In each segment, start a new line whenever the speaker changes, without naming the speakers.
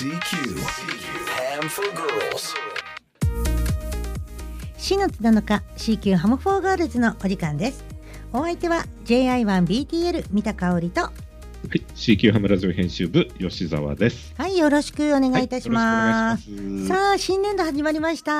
Ham for Girls
4月7日 CQ ハムフォーガールズのお時間です。お相手は JI1BTL 三田香織と、
はい、CQ ハムラジオ編集部吉澤です。
はい、よろしくお願いいたします。
よろしくお願いします。
さあ、新年度始まりました。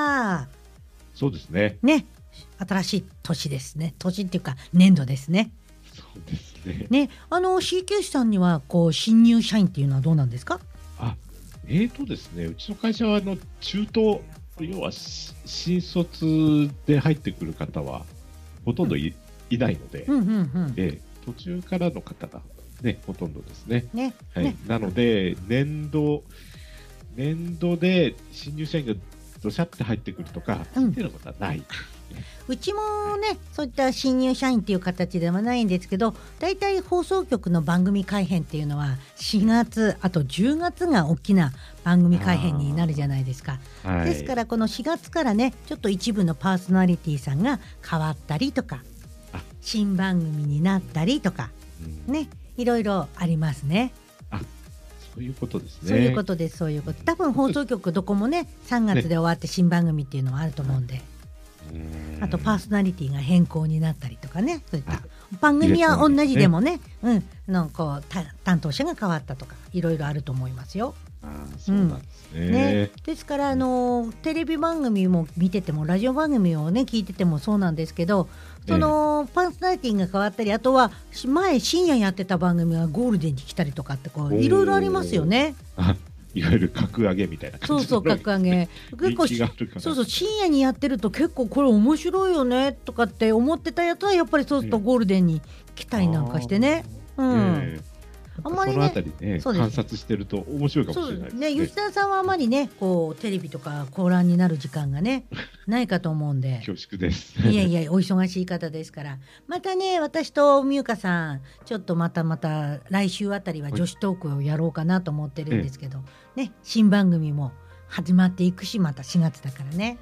そうですね。
ね、新しい年ですね。年っていうか年度ですね。
そうですね。
ね、CQ さんにはこう新入社員っていうのはどうなんですか？
ですね、うちの会社は中東、要は新卒で入ってくる方はほとんどいないので、途中からの方が、ね、ほとんどですね。はい、なので年度で新入社員がどしゃって入ってくるとか、そういうことはない。
うちもね、そういった新入社員っていう形ではないんですけど、だいたい放送局の番組改編っていうのは4月あと10月が大きな番組改編になるじゃないですか。ですからこの4月からね、ちょっと一部のパーソナリティさんが変わったりとか、新番組になったりとか、ね、いろいろありますね。
そういうことですね。
そういうことです。そういうこと。多分放送局どこもね、3月で終わって新番組っていうのはあると思うんで、あとパーソナリティが変更になったりとかね、そういった番組は同じでもね、こう担当者が変わったとかいろいろあると思いますよ。
そうなんですね。
ですからテレビ番組も見ててもラジオ番組をね聞いててもそうなんですけど、そのパーソナリティが変わったり、あとは前深夜やってた番組がゴールデンに来たりとかってこういろいろありますよね。
いわゆる格上げみたいな感じ。
そう格上げ。結構そう深夜にやってると結構これ面白いよねとかって思ってたやつはやっぱりそうするとゴールデンに来たりなんかしてね。あんまりね、
そのあたりね、観察してると面白いかもしれないですね。
吉田さんはあまりね、こうテレビとか講談になる時間がねないかと思うんで
恐縮です。
いやお忙しい方ですから、またね、私と美優香さんちょっとまた来週あたりは女子トークをやろうかなと思ってるんですけど、ね、新番組も始まっていくし、また4月だからね。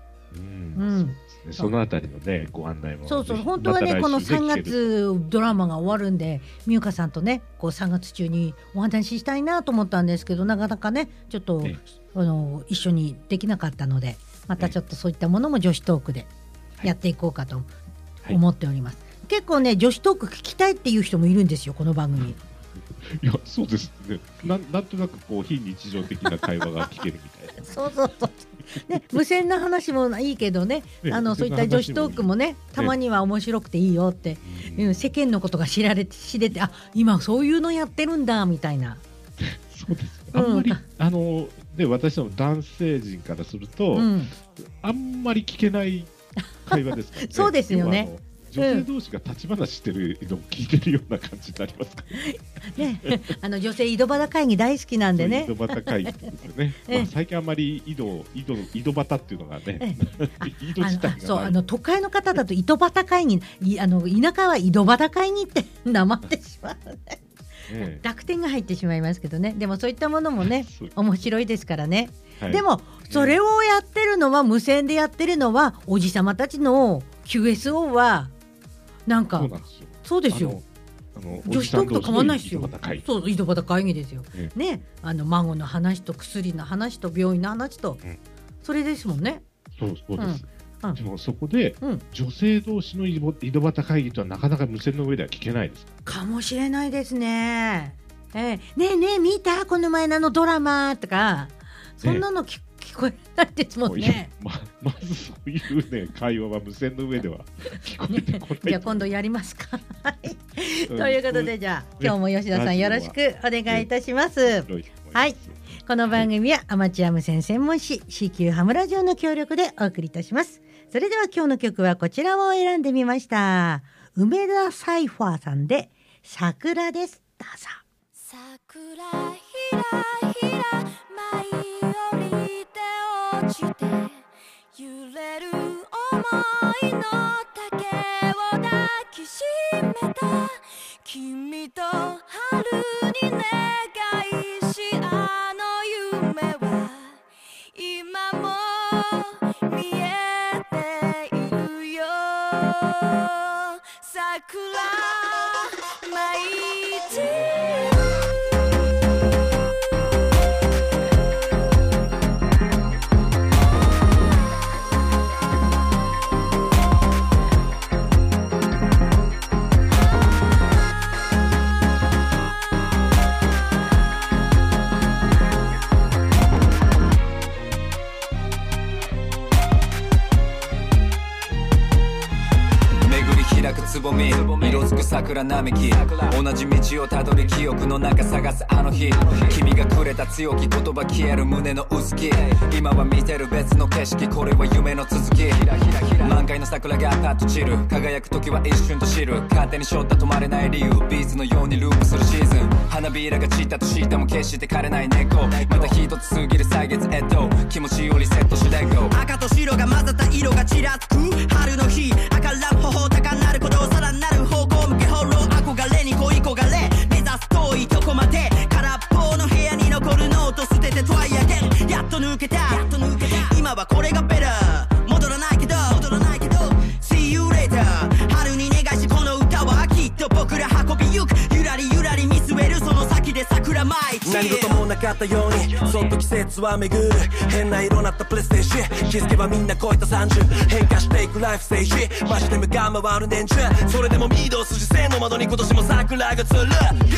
そのあたりのね、ご案内も
本当はね、この3月ドラマが終わるんで、美優香さんとねこう3月中にお話ししたいなと思ったんですけど、なかなかねちょっと、一緒にできなかったので、またちょっとそういったものも女子トークでやっていこうかと思っております。結構ね、女子トーク聞きたいっていう人もいるんですよ、この番組。
いや、そうですね。なんとなくこう非日常的な会話が聞けるみたいな。
そうね、無線の話もいいけどね、そういった女子トークもね、たまには面白くていいよって、世間のことが知れて、今そういうのやってるんだみたいな。
そうです。あんまり私の男性陣からすると、あんまり聞けない会話ですからね。
そうですよね。
女性同士が立ち話してるのを聞いてるような感じになりますか
ね。女性井戸端会議大好きなんでね。
井戸端会議ですよね。最近あんまり井戸端っていうのがね、井戸自体が
そう都会の方だと井戸端会議、田舎は井戸端会議ってなまってしまうね。濁点が入ってしまいますけどね。でもそういったものもね面白いですからね。でもそれをやってるのは、無線でやってるのはおじさまたちの QSO はなんかそうですよ。女子トークと変わらないですよ。そう、井戸端会議ですよ。ね、孫の話と薬の話と病院の話と、それですもんね。
そうです。でもそこで女性同士の井戸端会議とはなかなか無線の上では聞けないです
かもしれないですね。ねえ見たこの前のドラマとか、そんなの聞こえないですもんね。
まずそういうね会話は無線の上では聞こえてこない。
じゃあ今度やりますか。ということで、じゃあ今日も吉田さんよろしくお願いいたします。はい、この番組はアマチュア無線専門誌 CQ ハムラジオの協力でお送りいたします。それでは今日の曲はこちらを選んでみました。梅田サイファーさんで桜です。どうぞ。
桜ひらひら舞い降りて落ちて揺れる想いの丈を抱きしめた君と春に願いし、あの夢は今も見えているよ。桜舞い散る
つぼみ色づく桜並木同じ道をたどり記憶の中探すあの日君がくれた強き言葉消える胸の薄気今は見てる別の景色これは夢の続き満開の桜がパッと散る輝く時は一瞬と知る勝手に背負った止まれない理由ビーズのようにループするシーズン花びらが散ったとしても決して枯れない猫また一つ過ぎる歳月気持ちよりセットしていこう
赤と白が混ざった色がちらつく春の日赤らん頬高なることさらなる方向向け放浪憧れに恋焦がれ目指す遠いとこまで空っぽの部屋に残るノート捨ててトライアゲンやっと抜けた今はこれがベラー戻らないけど See you later 春に願いしこの歌はきっと僕ら運びゆくゆらりゆらり見据えるその先で桜舞い
何事もなかったようにそっと季節は巡る変な色なったプレステーション気づけばみんな超えた30変化していくライフステージマジで向か回る年中それでも御堂筋線の窓に今年も桜が釣る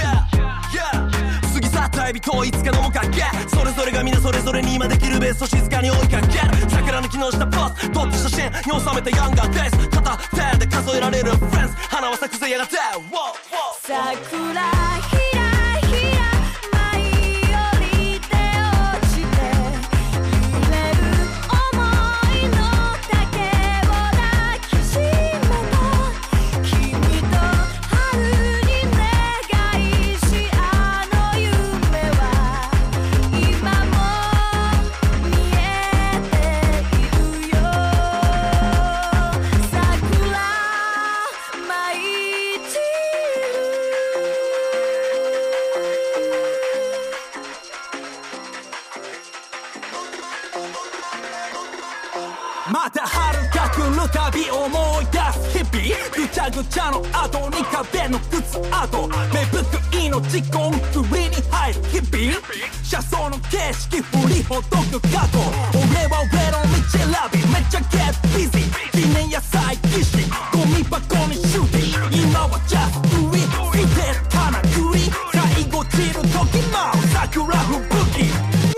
過ぎ去った日々といつかの面影それぞれが皆それぞれに今できるベスト静かに追いかける桜の木の下ポス撮った写真に収めたヤンガーデイズ片手で数えられるフレンズ花は咲くぜやがて
桜ひらひら舞い降りて落ちて揺れる想いの丈を抱きしめた君と春に願いしあの夢は今も見えているよ桜舞い散る
また春が来るたび思い出す日々ぐちゃぐちゃの後に壁の靴跡芽吹く命コンクリに入る日々車窓の景色振りほどく過去俺は俺の道選びめっちゃ get busy 記念野菜技師ゴミ箱にシューティング今は just do it 捨てる花栗最後散る時も桜吹雪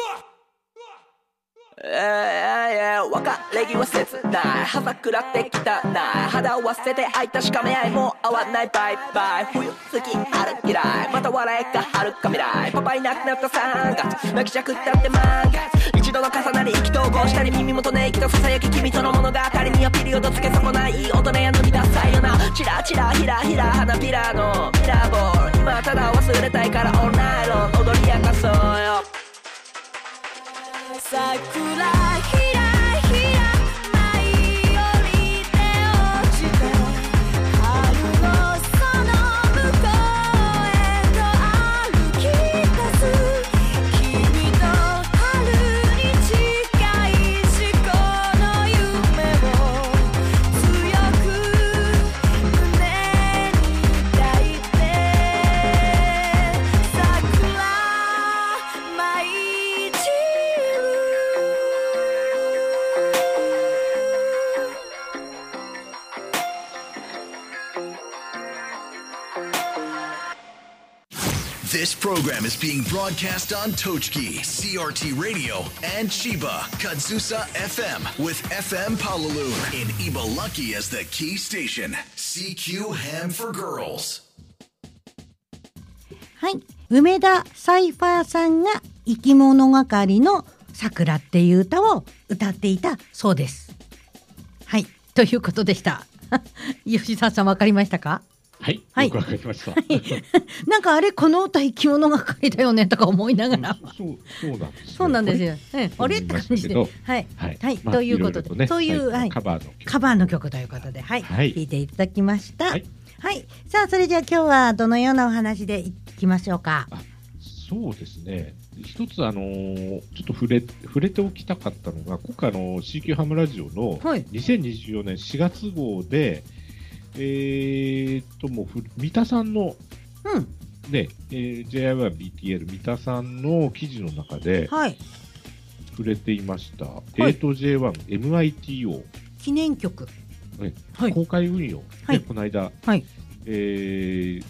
別れ際切ない葉桜って汚い肌を忘れて開いたしかめ合いもう合わないバイバイ冬好き春嫌いまた笑いが遥か未来パパいなくなった3月泣きじゃくったって満月一度の重なり意気投合したり耳元寝息と囁き君との物語にはピリオドつけ損ないいい大人や脱ぎ出さいよなチラチラヒラヒラ花びらのミラーボール今ただ忘れたいからオンライロン踊り明かそうよ
桜ひらひら舞い降りて落ちて春のその向こうへと歩き出す君と春に近いしこの夢を強く胸に抱いて桜舞い散る
This program is being broadcast on Tochki, CRT Radio, and Chiba, Kadzusa FM, with FM Palaloon in Ibaraki as the key station. CQ Ham for Girls.
はい、梅田サイファーさんが生き物係の桜っていう歌を歌っていたそうです。はい、ということでした。吉沢さん分かりましたか？
はい、
はい、
よくわかりました。
なんかあれこの歌生き物係だよねとか思いながら、
そうなんです
よ。あれって感じで、はいはい、ということで、そういう
カバ
ーの曲ということで、はい、聴いていただきました。はい、さあそれじゃあ今日はどのようなお話でいきましょうか。
そうですね。一つちょっと触れておきたかったのが、今回CQ ハムラジオの2024年4月号で。もう三田さんの、ね、JI1BTL 三田さんの記事の中で、触れていました、8J1MITO
記念曲、
公開運用、この間、3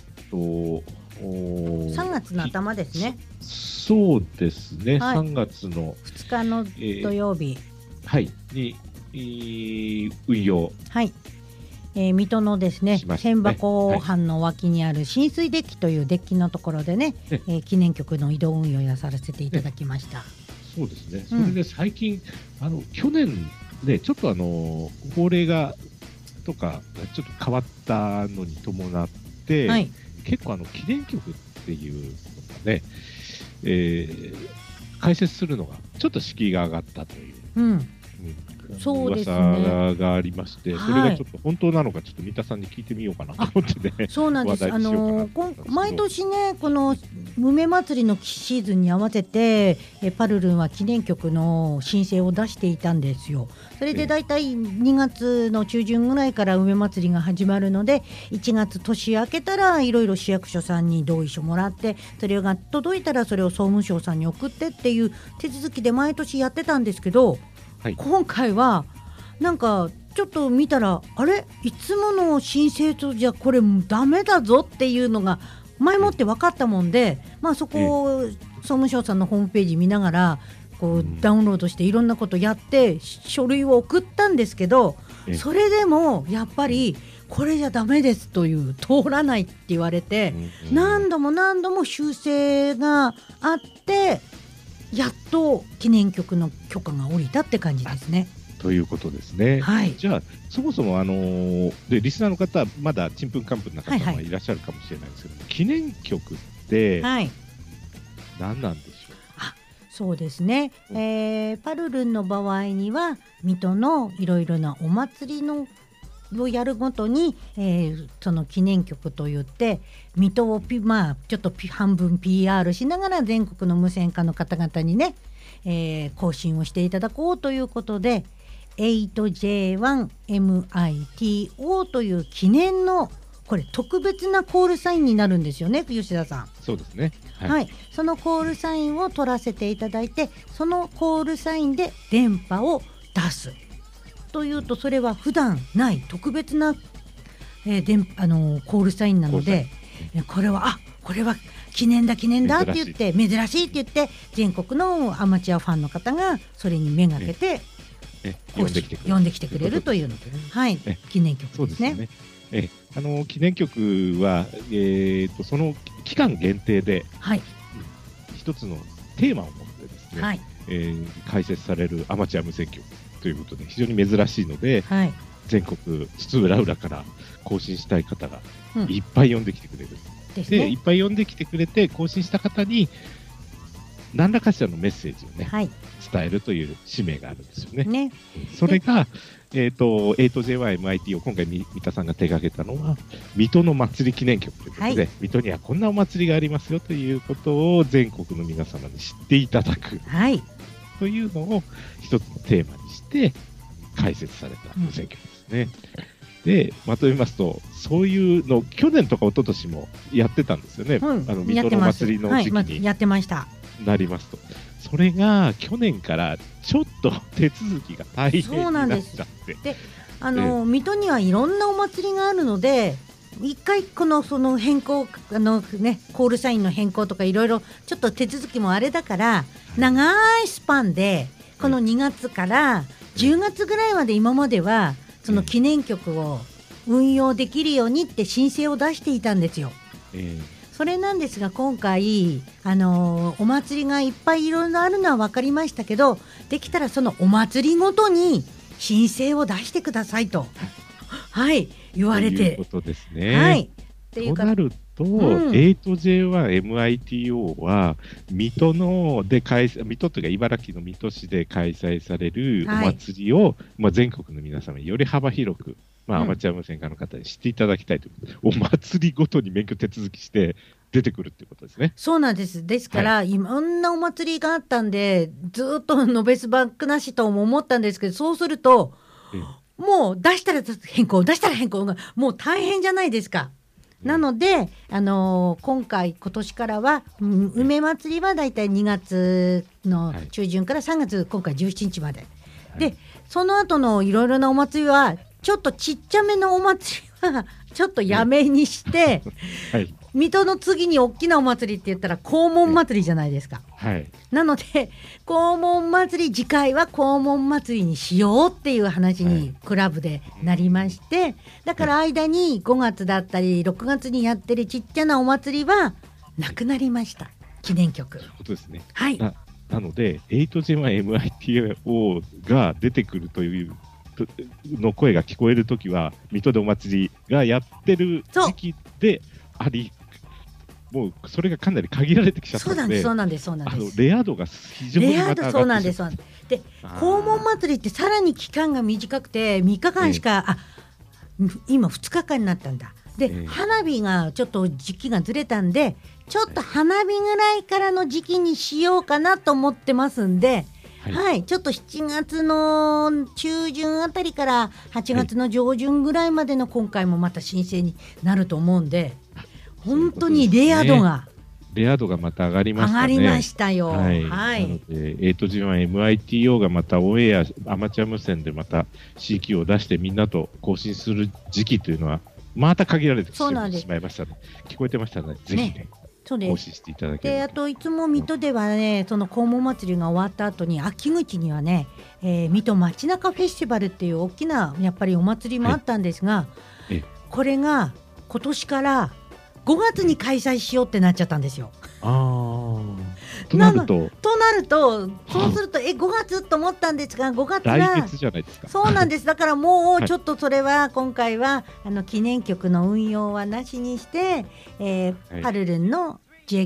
月の頭ですね。
そうですね、3月の
2日の土曜日、
に運用
水戸のですね、
ね
千箱藩の脇にある浸水デッキというデッキのところでね、記念曲の移動運用やさせていただきました。
そうですね。それで最近、去年ね、ちょっと法令がとかちょっと変わったのに伴って、はい、結構記念曲っていうのがね、解説するのがちょっと敷居が上がったという。
そうですね、
噂がありまして、それがちょっと本当なのかちょっと三田さんに聞いてみようかなと思ってね。
そうなんです。毎年ね、この梅祭りのシーズンに合わせてパルルンは記念曲の申請を出していたんですよ。それでだいたい2月の中旬ぐらいから梅祭りが始まるので、1月年明けたらいろいろ市役所さんに同意書もらって、それが届いたらそれを総務省さんに送ってっていう手続きで毎年やってたんですけど、はい、今回はなんかちょっと見たら、あれいつもの申請とじゃこれダメだぞっていうのが前もって分かったもんで、そこを総務省さんのホームページ見ながらこうダウンロードしていろんなことやって書類を送ったんですけど、それでもやっぱりこれじゃダメですという、通らないって言われて、何度も修正があってやっと記念曲の許可が下りたって感じですね。
ということですね。
はい、
じゃあそもそもでリスナーの方まだちんぷんかんぷんな方もいらっしゃるかもしれないですけど、記念曲って何なんでしょう。
そうですね、パルルンの場合には水戸のいろいろなお祭りのをやるごとに、その記念曲といって水戸をちょっと半分 PR しながら全国の無線化の方々にね、更新をしていただこうということで 8J1MITO という記念のこれ特別なコールサインになるんですよね、吉田さん。
そうですね、
はい、そのコールサインを取らせていただいて、そのコールサインで電波を出すというと、それは普段ない特別な、コールサインなので、これは記念だって言って珍しいって言って全国のアマチュアファンの方がそれにめがけて呼んできてくれるというの、記念曲ですね。
記念曲は、その期間限定で、一つのテーマを持ってですね、開設されるアマチュア無線局ということで非常に珍しいので、全国津々浦々から更新したい方がいっぱい呼んできてくれる、でいっぱい呼んできてくれて更新した方に何らかしらのメッセージをね、伝えるという使命があるんですよね。それが8J1MIT を今回三田さんが手掛けたのは水戸の祭り記念曲ということで、水戸にはこんなお祭りがありますよということを全国の皆様に知っていただく、というのを一つのテーマにして開設された無線局ですね。でまとめますと、そういうの去年とか一昨年もやってたんですよね。水戸の祭りの時期に
やってました。
なりますと、それが去年からちょっと手続きが大変になっちゃって、
で水戸にはいろんなお祭りがあるので、一回その変更コールサインの変更とかいろいろちょっと手続きもあれだから、長いスパンでこの2月から10月ぐらいまで今まではその記念曲を運用できるようにって申請を出していたんですよ。それなんですが、今回お祭りがいっぱいいろいろあるのは分かりましたけど、できたらそのお祭りごとに申請を出してくださいと言われて、
ということですね。となると、8J1MITO は水戸というか茨城の水戸市で開催されるお祭りを、全国の皆様により幅広く、アマチュア無線化の方に知っていただきたいということで、お祭りごとに免許手続きして出てくるっていうことですね。
そうなんです。ですから、いろんなお祭りがあったんでずっとのべすばっくなしとも思ったんですけど、そうすると、もう出したら変更がもう大変じゃないですか。なので、今年からは、梅祭りはだいたい2月の中旬から3月、今回17日まで、でその後のいろいろなお祭りはちょっとちっちゃめのお祭りはちょっとやめにして、 水戸の次に大きなお祭りって言ったら黄門祭りじゃないですか。
はい。
なので黄門祭り、次回は黄門祭りにしようっていう話にクラブでなりまして、だから間に5月だったり6月にやってるちっちゃなお祭りはなくなりました。記念曲。
ということですね。
はい。
なので 8J1MITO が出てくるというの声が聞こえるときは水戸でお祭りがやってる時期であり、もうそれがかなり限られてきちゃったので、
そうなんです。
レア度が非常にまた上がって
そうなんです。で、黄門祭りってさらに期間が短くて3日間しか、今2日間になったんだ。で、花火がちょっと時期がずれたんで、ちょっと花火ぐらいからの時期にしようかなと思ってますんで、はい、ちょっと7月の中旬あたりから8月の上旬ぐらいまでの今回もまた申請になると思うんで、本当にレア度が
また上がりましたね。
上がりましたよ。はい。
なので 8G1MITO がまたオンエアアマチュア無線でまた CQ を出してみんなと更新する時期というのはまた限られてしまいましたね。聞こえてましたね。ぜひね。更新していただければ。
で、あといつも水戸ではね、その黄門祭りが終わった後に秋口にはね、水戸街中フェスティバルっていう大きなやっぱりお祭りもあったんですが、これが今年から5月に開催しようってなっちゃったんですよ。
となると
そうすると5月と思ったんですが、5月は
来月じゃないですか。
そうなんです。だからもうちょっとそれは今回は記念曲の運用はなしにして、パルルンの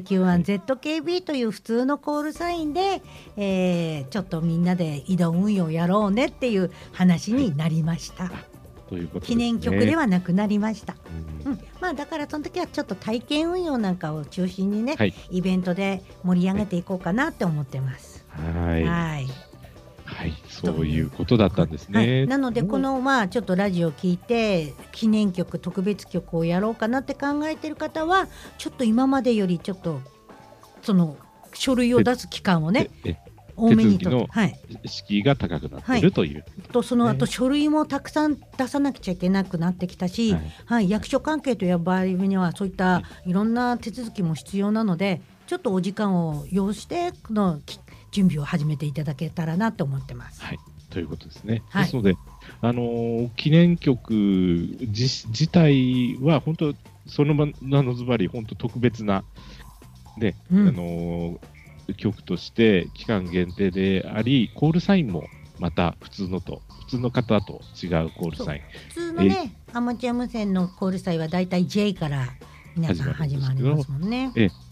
JQ1ZKB という普通のコールサインで、ちょっとみんなで移動運用やろうねっていう話になりました。
ということですね。
記念曲ではなくなりました。まあだからその時はちょっと体験運用なんかを中心にね、イベントで盛り上げていこうかなって思ってます。はい、
そういうことだったんですね。
なのでこのちょっとラジオ聞いて記念曲特別曲をやろうかなって考えてる方はちょっと今までよりちょっとその書類を出す期間をね多めにと、
敷居が高くなっているという、
その後書類もたくさん出さなくちゃいけなくなってきたし、役所関係という場合にはそういったいろんな手続きも必要なので、ちょっとお時間を要してこの準備を始めていただけたらなと思ってます。
ということですね。ですので、記念曲自体は本当その名のズバリ本当特別なで、曲として期間限定であり、コールサインもまた普通の方と違うコールサイン。
普通のね、アマチュア無線のコールサインはだいたい J から皆さん始まりますもんね。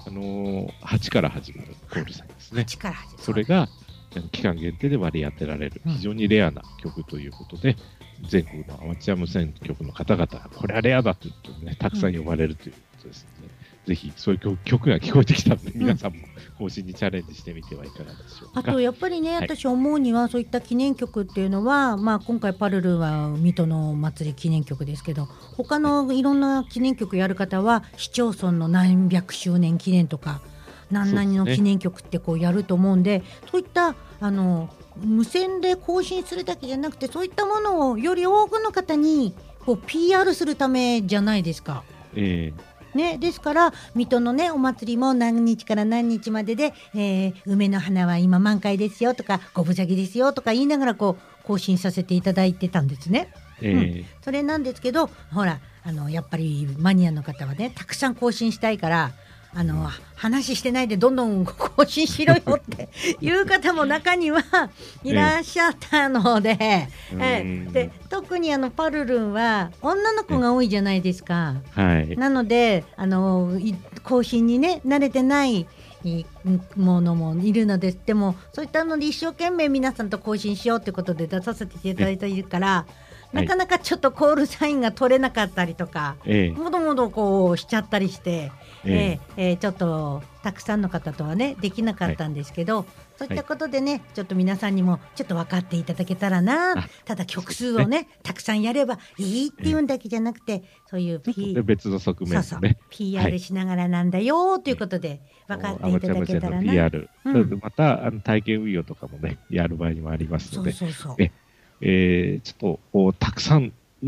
8から始まるコールサインですね。それが期間限定で割り当てられる非常にレアな曲ということで、全国のアマチュア無線局の方々がこれはレアだということでね、たくさん呼ばれるということですので、ぜひそういう曲が聞こえてきたので、皆さんも更新にチャレンジしてみてはいかがでしょうか。
あとやっぱりね、私思うにはそういった記念曲っていうのは、今回パルルは水戸の祭り記念曲ですけど、他のいろんな記念曲やる方は市町村の何百周年記念とか何々の記念曲ってこうやると思うんで、そういった無線で更新するだけじゃなくて、そういったものをより多くの方にこう PR するためじゃないですか。ですから水戸のねお祭りも何日から何日までで、梅の花は今満開ですよとか五分咲きですよとか言いながらこう更新させていただいてたんですね。それなんですけど、ほらやっぱりマニアの方はねたくさん更新したいから話してないでどんどん更新しろよっていう方も中にはいらっしゃったので、で特にパルルンは女の子が多いじゃないですか。なので更新にね慣れてないものもいるので、でもそういったので一生懸命皆さんと更新しようということで出させていただいているから、なかなかちょっとコールサインが取れなかったりとか、もどもどこうしちゃったりして、ちょっとたくさんの方とはねできなかったんですけど、そういったことでね、ちょっと皆さんにもちょっと分かっていただけたらな。ただ曲数をねたくさんやればいいっていうんだけじゃなくて、そういう
別の側面もね、
PR しながらなんだよということで分かっていただけたらな。
PR、また体験運用とかもねやる場合にもありますので、ちょっとたくさんの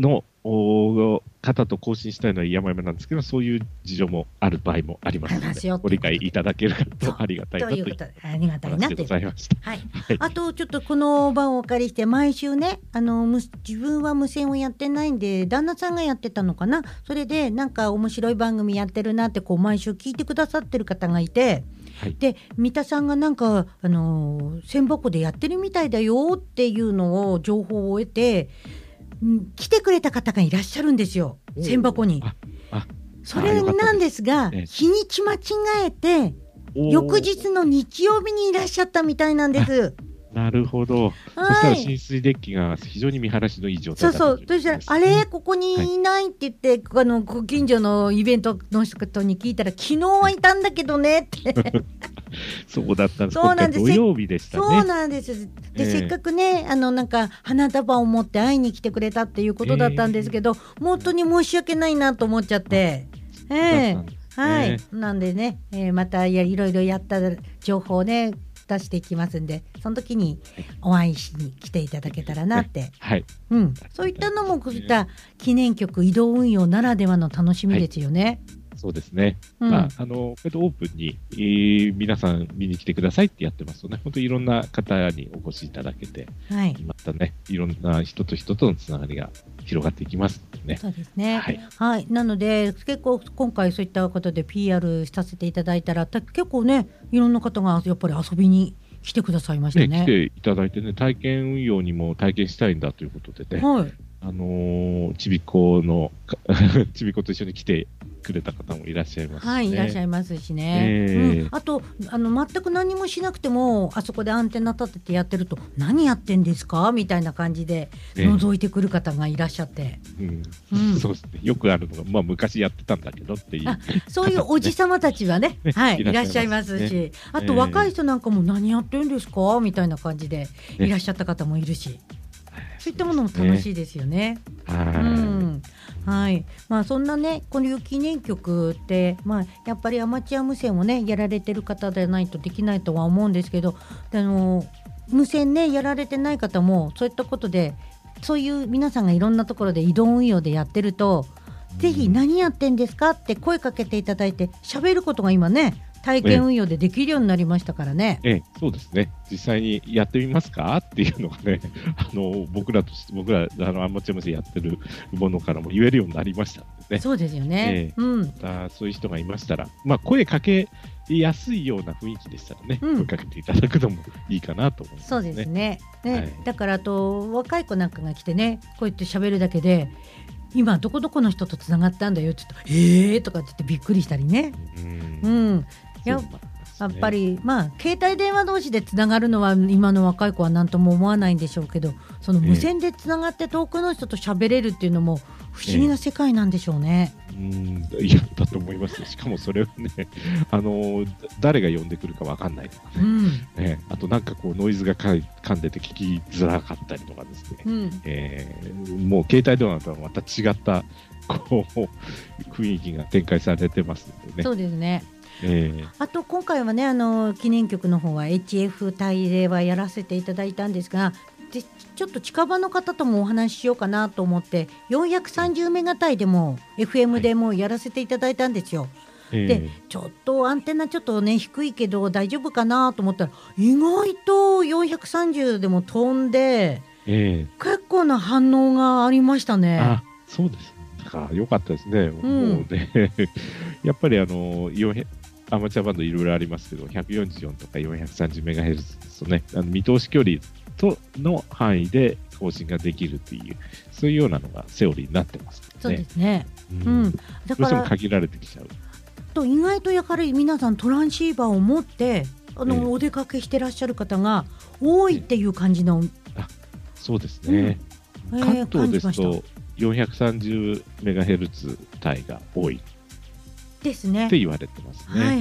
方と交信したいのは山々なんですけど、そういう事情もある場合もありますので、ご理解いただけるとありがたいなという
ありがたいなという
ございました。
はい。あとちょっとこの場をお借りして毎週ね、自分は無線をやってないんで旦那さんがやってたのかな。それでなんか面白い番組やってるなってこう毎週聞いてくださってる方がいて。はい、で三田さんがなんか千箱でやってるみたいだよっていうのを情報を得て、来てくれた方がいらっしゃるんですよ、千箱に。それなんですが、日にち間違えて翌日の日曜日にいらっしゃったみたいなんです。
なるほど。そしたら浸水デッキが非常に見晴らしのいい状態だったということですね。
そしたらあれここにいないって言って、ご近所のイベントの人に聞いたら、昨日はいたんだけどねって
そうだったんです。今回土曜日でしたね。
そうなんです。で、せっかくねなんか花束を持って会いに来てくれたっていうことだったんですけど、本当に申し訳ないなと思っちゃって、はい、なんでね、またいろいろやった情報をね出していきますんで、その時にお会いしに来ていただけたらなって、そういったのもこういった記念曲移動運用ならではの楽しみですよね。
そうですね。こうやってオープンに、皆さん見に来てくださいってやってますとね、本当にいろんな方にお越しいただけて、またね、いろんな人と人とのつながりが広がっていきますのでね。
そうですね。はい。なので結構今回そういったことで PR させていただいたら、結構ね、いろんな方がやっぱり遊びに来てくださいましたね。
来ていただいてね、体験運用にも体験したいんだということでね。ちびっ子と一緒に来てくれた方もいらっしゃいますしね。
いらっしゃいますしね。あと全く何もしなくてもあそこでアンテナ立ててやってると、何やってんですかみたいな感じで覗いてくる方がいらっしゃって、
そうですね。よくあるのが、昔やってたんだけどっていう、
そういうおじさまたちはねいらっしゃいますし、あと若い人なんかも何やってるんですかみたいな感じでいらっしゃった方もいるし、そういったものも楽しいですよね。そんなね、この記念曲って、やっぱりアマチュア無線をねやられてる方でないとできないとは思うんですけど、無線ねやられてない方もそういったことで、そういう皆さんがいろんなところで移動運用でやってると、ぜひ何やってんですかって声かけていただいて喋ることが今ね体験運用でできるようになりましたからね。
そうですね。実際にやってみますかっていうのがね、僕らアマチュア無線やってるものからも言えるようになりましたのでね。
そうですよね。
そういう人がいましたら、声かけやすいような雰囲気でしたらね、声かけていただくのもいいかなと思いますね。
そうですね。だから若い子なんかが来てね、こうやって喋るだけで、今どこどこの人とつながったんだよって言うととかって言ってびっくりしたりね。やっぱり携帯電話同士でつながるのは今の若い子は何とも思わないんでしょうけど、その無線でつながって遠くの人と喋れるっていうのも不思議な世界なんでしょうね。
いやだと思います。しかもそれをね誰が呼んでくるか分かんないとかね、あとなんかこうノイズが噛んでて聞きづらかったりとかですね、もう携帯電話とはまた違ったこう雰囲気が展開されてますのでね。
そうですね。あと今回はね記念曲の方は HF 帯ではやらせていただいたんですが、ちょっと近場の方ともお話ししようかなと思って430メガ帯でも FM でもやらせていただいたんですよ。でちょっとアンテナちょっとね低いけど大丈夫かなと思ったら、意外と430でも飛んで、結構な反応がありましたね。
そうですか。良かったですね。もうねやっぱりアマチュアバンドいろいろありますけど、144とか 430MHz とね、見通し距離の範囲で更新ができるっていう、そういうようなのがセオリーになってますからね。
そうですね。
だからどうしても限られてきちゃう
と、意外とやはり皆さんトランシーバーを持ってお出かけしてらっしゃる方が多いっていう感じの、
そうですね。関東ですと 430MHz 帯が多い
ですね
って言われてますね。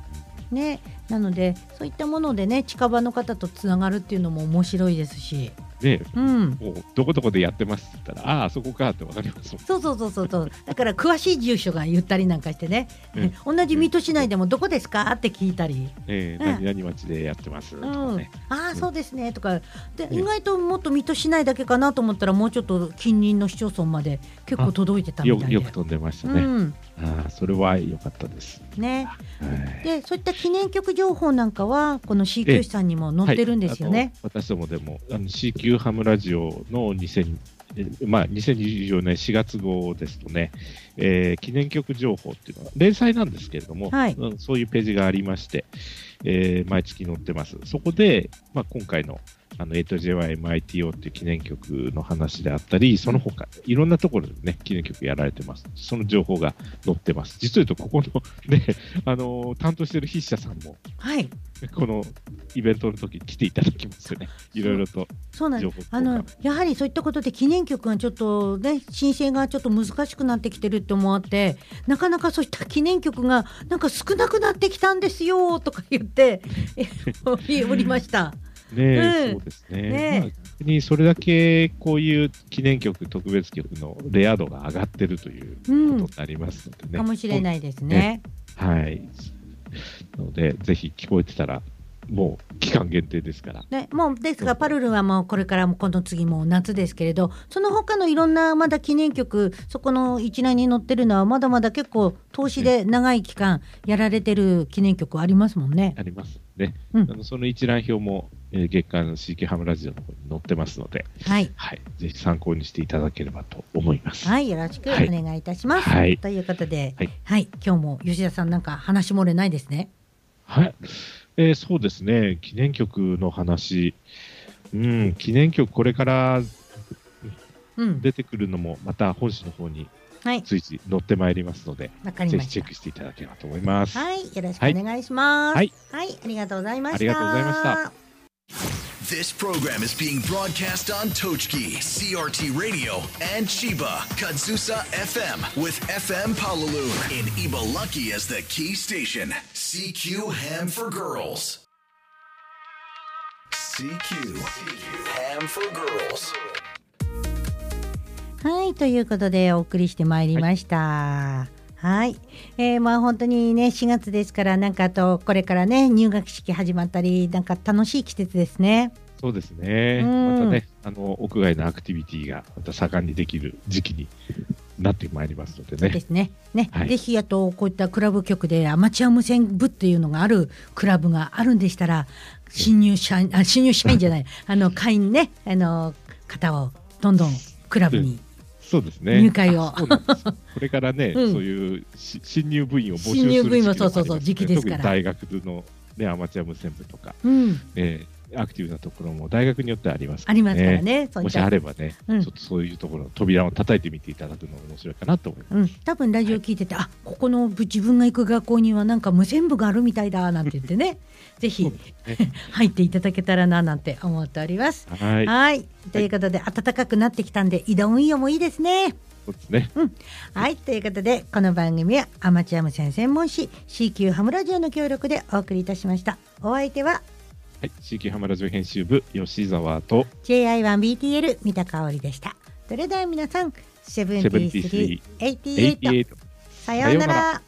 ね、なのでそういったものでね近場の方とつながるっていうのも面白いですし、
ね、もうどこどこでやってますって言ったら、あそこかってわかりますもん。
そうだから詳しい住所が言ったりなんかしてね、同じ水戸市内でもどこですかって聞いたり、
何々町でやってますとかね、
そうですねとかで、意外ともっと水戸市内だけかなと思ったら、もうちょっと近隣の市町村まで結構届いてたみたいで、
よく飛んでましたね。それは良かったですね。
でそういった記念曲情報なんかはこの CQ さんにも載ってるんですよね。
私どもでもCQ ハムラジオの2024年4月号ですとね、記念曲情報っていうのは連載なんですけれども、そういうページがありまして、毎月載ってます。そこで、今回の8JYMITO っていう記念曲の話であったり、その他いろんなところでね記念曲やられてます。その情報が載ってます。実を言うとここのね担当している筆者さんも、このイベントの時来ていただきますよね。いろいろと
そうなんです。やはりそういったことで記念曲がちょっとね申請がちょっと難しくなってきてるって思ってなかなかそういった記念曲がなんか少なくなってきたんですよとか言っておりました。
そうですね。逆にそれだけこういう記念曲特別曲のレア度が上がってるということになりますのでね。
かもしれないですね。
なのでぜひ聞こえてたらもう期間限定ですから。
もうですがパルルはもうこれからもこの次も夏ですけれど、その他のいろんなまだ記念曲そこの一覧に載ってるのはまだまだ結構投資で長い期間やられてる記念曲ありますもんね。
ありますね。その一覧表も月間 CQ ハムラジオの方に載ってますので、ぜひ参考にしていただければと思います。
よろしくお願いいたします。ということで、今日も吉田さんなんか話漏れないですね。
そうですね。記念曲の話、記念曲これから出てくるのもまた本誌の方に随時載ってまいりますので、ぜひチェックしていただければと思います。
よろしくお願いします。ありがとうございました。
ありがとうございました。
This program is being broadcast on Tochiki, CRT Radio, and Chiba, Kadzusa FM, with FM Palaloon in Ibaraki as the key station. CQ Ham for Girls. CQ Ham for Girls.
ということでお送りしてまいりました。本当にね4月ですから、なんかあとこれからね入学式始まったり、なんか楽しい季節ですね。
そうですね。またね屋外のアクティビティがまた盛んにできる時期になってまいりますのでね。
そうですね。ぜひあとこういったクラブ局でアマチュア無線部っていうのがあるクラブがあるんでしたら、新入社員じゃない会員ね方をどんどんクラブに
そうですね。
入会を
これからね、そういう新入部員を募集する
時期ですから、
特に大学のねアマチュア無線部とか、アクティブなところも大学によってありますからね。もしあればね、ちょっとそういうところの扉を叩いてみていただくのが面白いかなと思います。
多分ラジオ聞いてて、ここの自分が行く学校にはなんか無線部があるみたいだなんて言ってねぜひ入っていただけたらななんて思っております。ということで暖かくなってきたんで移動運用もいいですね。
そうですね。
ということでこの番組はアマチュア無線専門誌 CQ ハムラジオの協力でお送りいたしました。お相手は
CQ ハムラジオ編集部吉沢と
JI1BTL 三田香織でした。それでは皆さん7388さようなら。